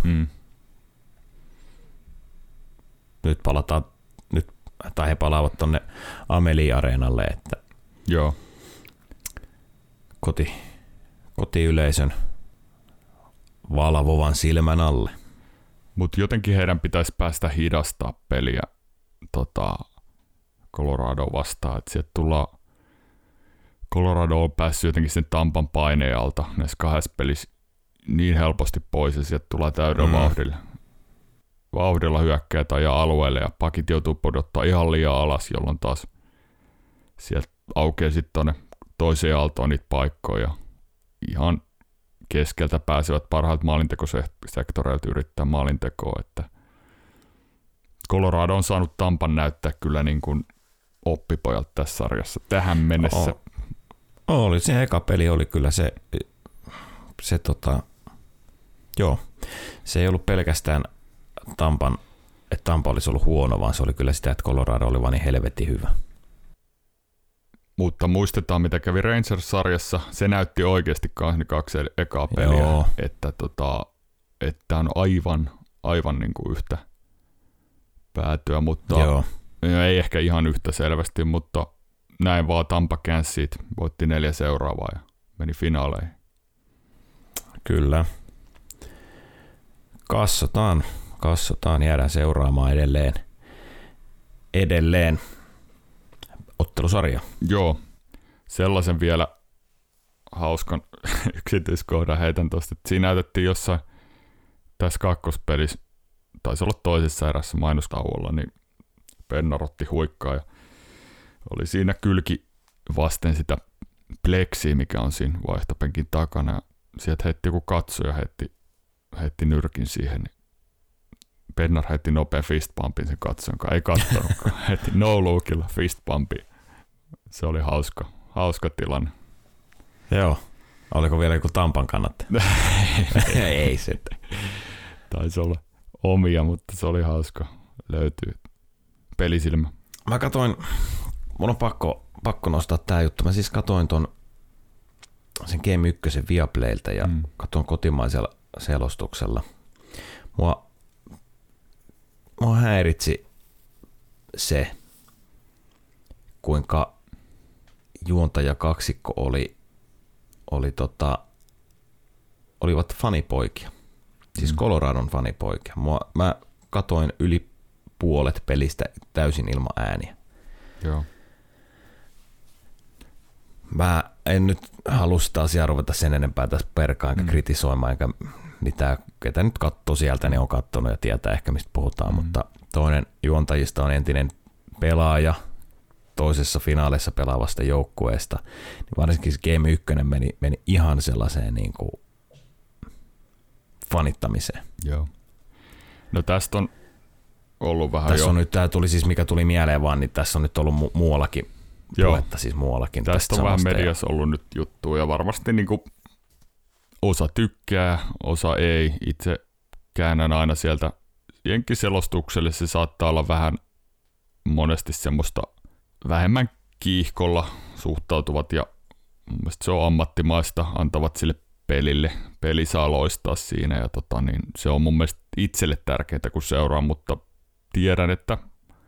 Nyt palataan, he palaavat tonne Amelie-areenalle, että joo. Kotiyleisön valvovan silmän alle. Mutta jotenkin heidän pitäisi päästä hidastaa peliä Colorado vastaan, että sieltä tullaan. Colorado on päässyt jotenkin sen Tampan paineen alta näissä kahdessa pelissä niin helposti pois, ja sieltä tulee täydellä vauhdilla hyökkää tai alueelle, ja pakit joutuu pudottaa ihan liian alas, jolloin taas sieltä aukeaa sitten tuonne toiseen aaltoon niitä paikkoja. Ihan keskeltä pääsevät parhaat maalintekosektoreilta yrittää maalintekoa, että Colorado on saanut Tampan näyttää kyllä niin kuin oppipojat tässä sarjassa tähän mennessä. Oli se eka peli, oli kyllä se joo, se ei ollut pelkästään että Tampa olisi ollut huono, vaan se oli kyllä sitä, että Colorado oli vaan niin helvetin hyvä. Mutta muistetaan, mitä kävi Rangers-sarjassa. Se näytti oikeasti kaksi ekaa peliä, joo. Että on aivan niin kuin yhtä päätyä, mutta joo. Ei ehkä ihan yhtä selvästi, mutta näin vaan Tampa käänsi siitä, voitti 4 seuraavaa ja meni finaaleihin. Kyllä. Katsotaan, jäädään seuraamaan edelleen ottelusarja. Joo, sellaisen vielä hauskan yksityiskohdan heitän tuosta, että siinä näytettiin jossain tässä kakkospelissä, taisi olla toisessa erässä mainostauolla, niin Pennar otti huikkaa ja oli siinä kylki vasten sitä pleksiä, mikä on siinä vaihtopenkin takana. Ja sieltä heitti joku katsoja, heitti nyrkin siihen. Niin Pennar heitti nopean fistbumpin sen katsojan, joka ei katsonutkaan. Heitti no-lookilla fistbumpin. Se oli hauska tilanne. Joo. Oliko vielä joku Tampan kannattaja? Ei se. Taisi olla omia, mutta se oli hauska. Löytyy pelisilmä. Mä katoin, mun on pakko nostaa tää juttu. Mä siis katoin sen Game 1 Viaplaylta ja katoin kotimaisella selostuksella. Mua häiritsi se, kuinka juontajakaksikko olivat fanipoikia. Siis Coloradon fanipoikia. Mä katoin yli puolet pelistä täysin ilman ääniä. Joo. Mä en nyt halua sitä asiaa ruveta sen enempää tässä perkaan, enkä kritisoimaan, enkä mitään, ketä nyt katsoo sieltä, niin on katsonut ja tietää ehkä mistä puhutaan, mutta toinen juontajista on entinen pelaaja toisessa finaaleissa pelaavasta joukkueesta, niin varsinkin se Game 1 meni ihan sellaiseen niin kuin fanittamiseen. Joo. No tästä on ollut vähän tässä on nyt, tämä tuli siis, mikä tuli mieleen vaan, niin tässä on nyt ollut muuallakin puhetta, siis muuallakin. Tästä on vähän mediassa ollut nyt juttua ja varmasti niin kuin osa tykkää, osa ei. Itse käännän aina sieltä jenkkiselostukselle, se saattaa olla vähän monesti semmoista vähemmän kiihkolla suhtautuvat ja mun mielestä se on ammattimaista, antavat sille pelille. Peli saa loistaa siinä ja niin se on mun mielestä itselle tärkeää kun seuraa, mutta tiedän, että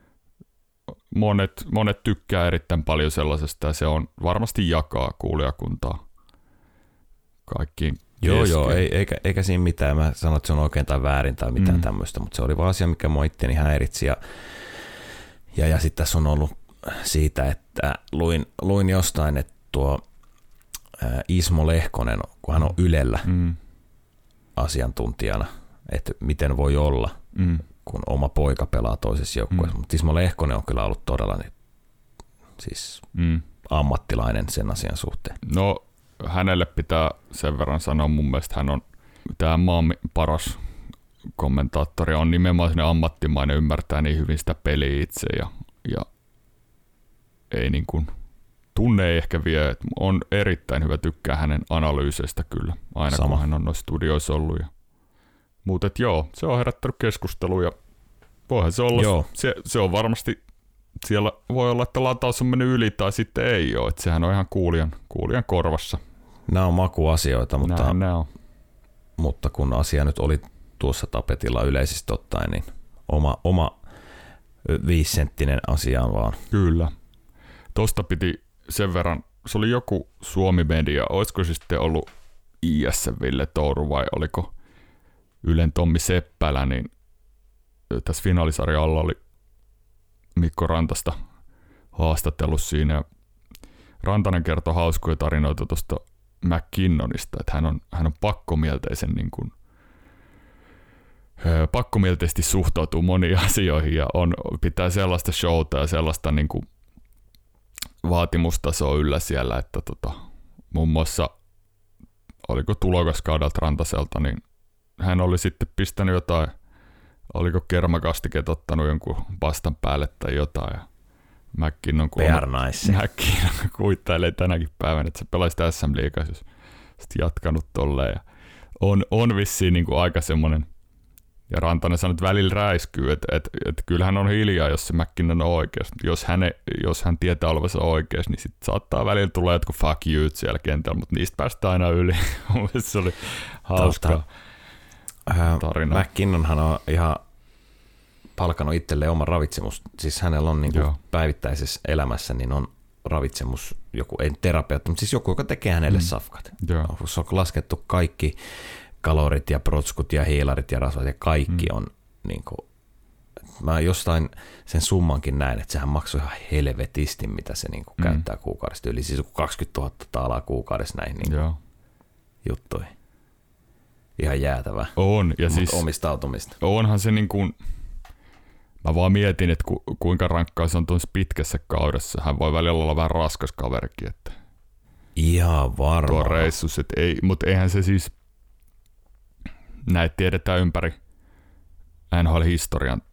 monet tykkää erittäin paljon sellaisesta ja se on varmasti jakaa kuulijakuntaa kaikkiin kesken. Joo, eikä siinä mitään. Mä sanon, että se on oikein tai väärin tai mitään tämmöistä, mutta se oli vaan asia, mikä mua itteni häiritsi. Ja sitten tässä on ollut siitä, että luin jostain, että tuo Ismo Lehkonen, kun hän on Ylellä asiantuntijana, että miten voi olla, kun oma poika pelaa toisessa joukkueessa. Mutta Ismo Lehkonen on kyllä ollut todella siis ammattilainen sen asian suhteen. No hänelle pitää sen verran sanoa, mun mielestä hän on tämä maan paras kommentaattori on nimenomaan sinne ammattimainen, ymmärtää niin hyvin sitä peliä itse ja ei niin kuin, tunne ei ehkä vie, että on erittäin hyvä, tykkää hänen analyyseistä kyllä, aina kun hän on noissa studioissa ollut. Mutta joo, se on herättänyt keskustelua ja voihan se olla, se on varmasti, siellä voi olla, että lataus on mennyt yli tai sitten ei ole, että sehän on ihan kuulijan korvassa. Nämä on makuasioita, mutta kun asia nyt oli tuossa tapetilla yleisesti ottaen, niin oma 5-senttinen asiaan vaan. Kyllä. Tosta piti sen verran, se oli joku Suomi-media, olisiko se sitten ollut IS Ville Touru vai oliko Ylen Tommi Seppälä, niin tässä finaalisarjan alla oli Mikko Rantasta haastatellut siinä. Ja Rantanen kertoi hauskoja tarinoita tuosta McKinnonista, että hän on pakkomielteisen niin kuin, pakkomielteisesti suhtautuu moniin asioihin ja pitää sellaista showta ja sellaista niin kuin vaatimustasoa yllä siellä, että muun muassa oliko tulokaskaudelta Rantaselta, niin hän oli sitten pistänyt jotain, oliko kermakastiket ottanut jonkun pastan päälle tai jotain ja McKinnon kuittailee tänäkin päivänä, että se pelaisi SM-liigassa, sitten jatkanut tolleen ja on vissiin niin kuin aika semmoinen. Ja Rantanen sanoi, että välillä räiskyy, että kyllähän on hiljaa, jos se McKinnon on oikeassa. Jos hän tietää olevansa oikeassa, niin sitten saattaa välillä tulla jotkut fuck you siellä kentällä, mutta niistä päästään aina yli. Se oli hauska tarina. McKinnonhan on ihan palkannut itselleen oman ravitsemus. Siis hänellä on niin kuin päivittäisessä elämässä niin on ravitsemus, joku ei terapeutti, mutta siis joku, joka tekee hänelle safkat. Se on laskettu kaikki kalorit ja protskut ja hiilarit ja rasvat ja kaikki on niin kuin, mä jostain sen summankin näin, että sehän maksoi ihan helvetisti, mitä se niin kuin käyttää kuukaudesta. Yli siis 20 000 taalaa kuukaudessa näihin niin juttuihin. Ihan jäätävä. On. Ja siis omistautumista. Onhan se niin kuin, mä vaan mietin, että kuinka rankkaa se on tuossa pitkässä kaudessa. Hän voi välillä olla vähän raskas kaverikin. Että ihan varmaan. Tuo reissus, mutta eihän se siis, näitä tiedetään ympäri NHL-historian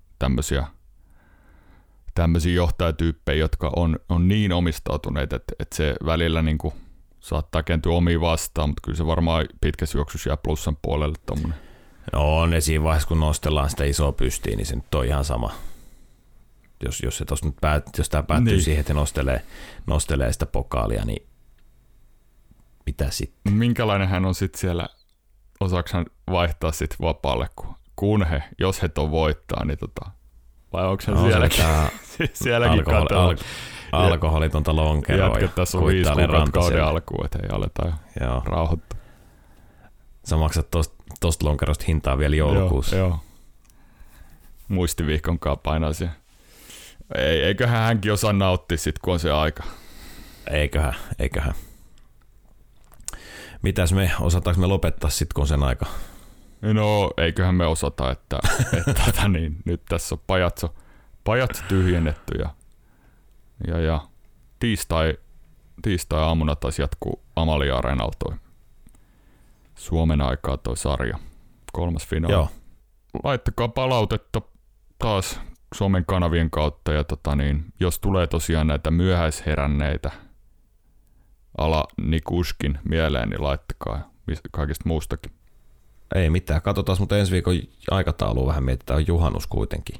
tämmöisiä johtajatyyppejä, jotka on niin omistautuneita, että se välillä niin kuin saattaa kääntyä omiin vastaan, mutta kyllä se varmaan pitkässä juoksussa jää plussan puolelle tommoinen. No on ne siinä vaiheessa, kun nostellaan sitä isoa pystiä, niin se nyt on ihan sama. Jos tämä päättyy siihen, että nostelee sitä pokaalia, niin mitä sitten? Minkälainen hän on sitten siellä, osaako hän vaihtaa sitten vapaalle, jos he ton voittaa, niin vai onko hän sielläkin alkoholitonta lonkeroa. Jatketaan sun 5 kuukautta kauden alkuun, että ei aletaan rauhoittaa. Sä maksat tosta lonkerosta hintaa vielä joulukuussa. Joo. Muistivihkonkaan painaa siellä. Eiköhän hänkin osaa nauttia sit, kun on se aika. Eiköhän. Mitäs osataanko me lopettaa sit, kun on sen aika? No, eiköhän me osata, että nyt tässä on pajatso tyhjennetty ja tiistai aamuna taas jatkuu Amalia-areenalla toi Suomen aikaa toi sarja. 3. finaali. Joo. Laittakaa palautetta taas somen kanavien kautta ja jos tulee tosiaan näitä myöhäisheränneitä ala Nikuskin mieleen, niin laittakaa kaikista muustakin. Ei mitään, katsotaan, mutta ensi viikon aikataulua vähän mietitään, on juhannus kuitenkin.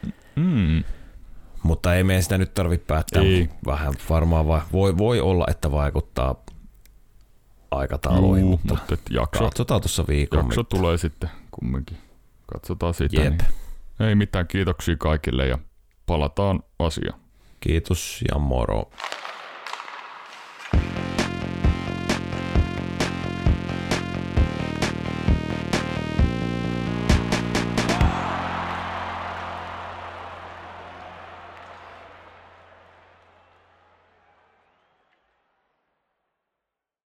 Mutta ei meidän sitä nyt tarvitse päättää. Vähän varmaan voi olla, että vaikuttaa aikatauluihin, mutta katsotaan tuossa viikon. Jakso tulee sitten kumminkin. Katsotaan sitä. Niin. Ei mitään, kiitoksia kaikille ja palataan asiaan. Kiitos ja moro.